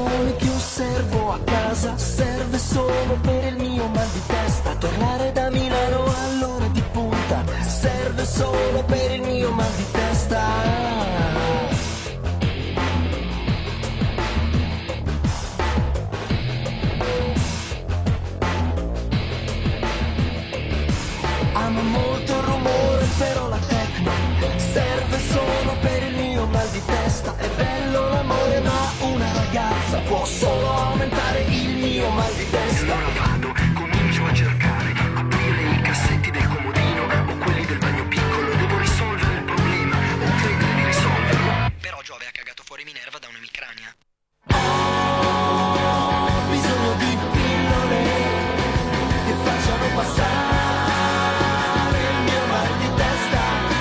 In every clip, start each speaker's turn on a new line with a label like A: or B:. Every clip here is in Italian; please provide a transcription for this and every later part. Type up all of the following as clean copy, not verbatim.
A: lezioni che osservo a casa serve solo per il mio mal di testa. Tornare da Milano all'ora di punta serve solo per il mio mal di testa. Amo molto il rumore, però la techno serve solo per il mio mal di testa. È bello l'amore, ma una ragazza può solo aumentare il mio mal di testa.
B: Allora vado, comincio a cercare, aprire i cassetti del comodino o quelli del bagno piccolo. Devo risolvere il problema o credere di risolverlo. Però Giove ha cagato fuori Minerva da un'emicrania.
A: Ho bisogno di pillole che facciano passare il mio mal di testa.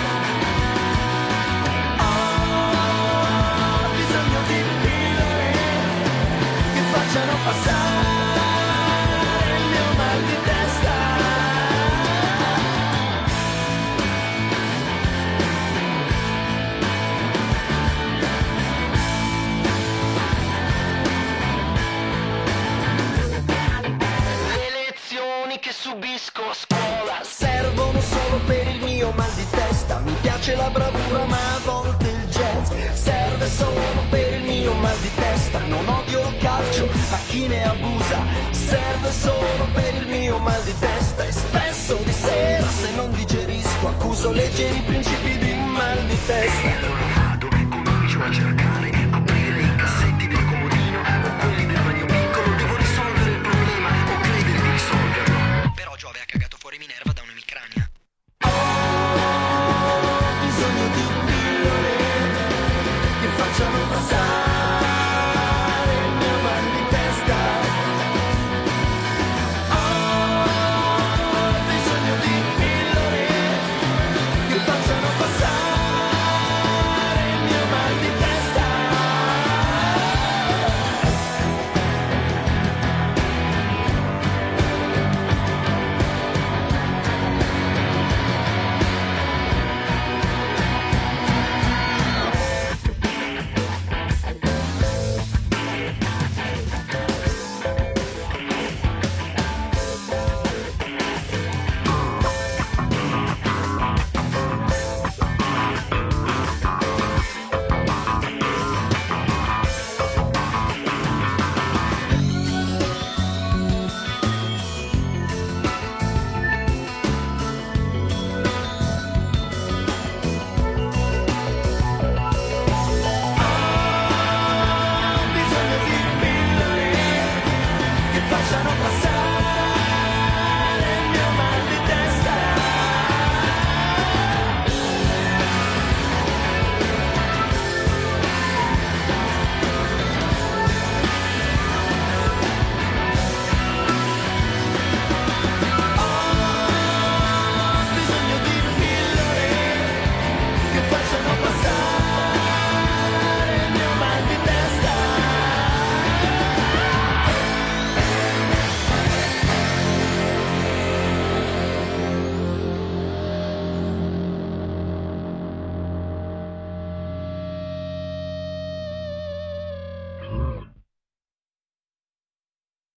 A: Ho bisogno di pillole che facciano passare il mio mal di testa. Le lezioni che subisco a scuola servono solo per il mio mal di testa. Mi piace la bravura ma a volte il jazz serve solo per il mio mal di testa. Non odio il calcio a chi ne abusa, serve solo per il mio mal di testa. E spesso di sera se non digerisco accuso leggeri principi di mal di testa.
B: Allora vado, comincio a cercare,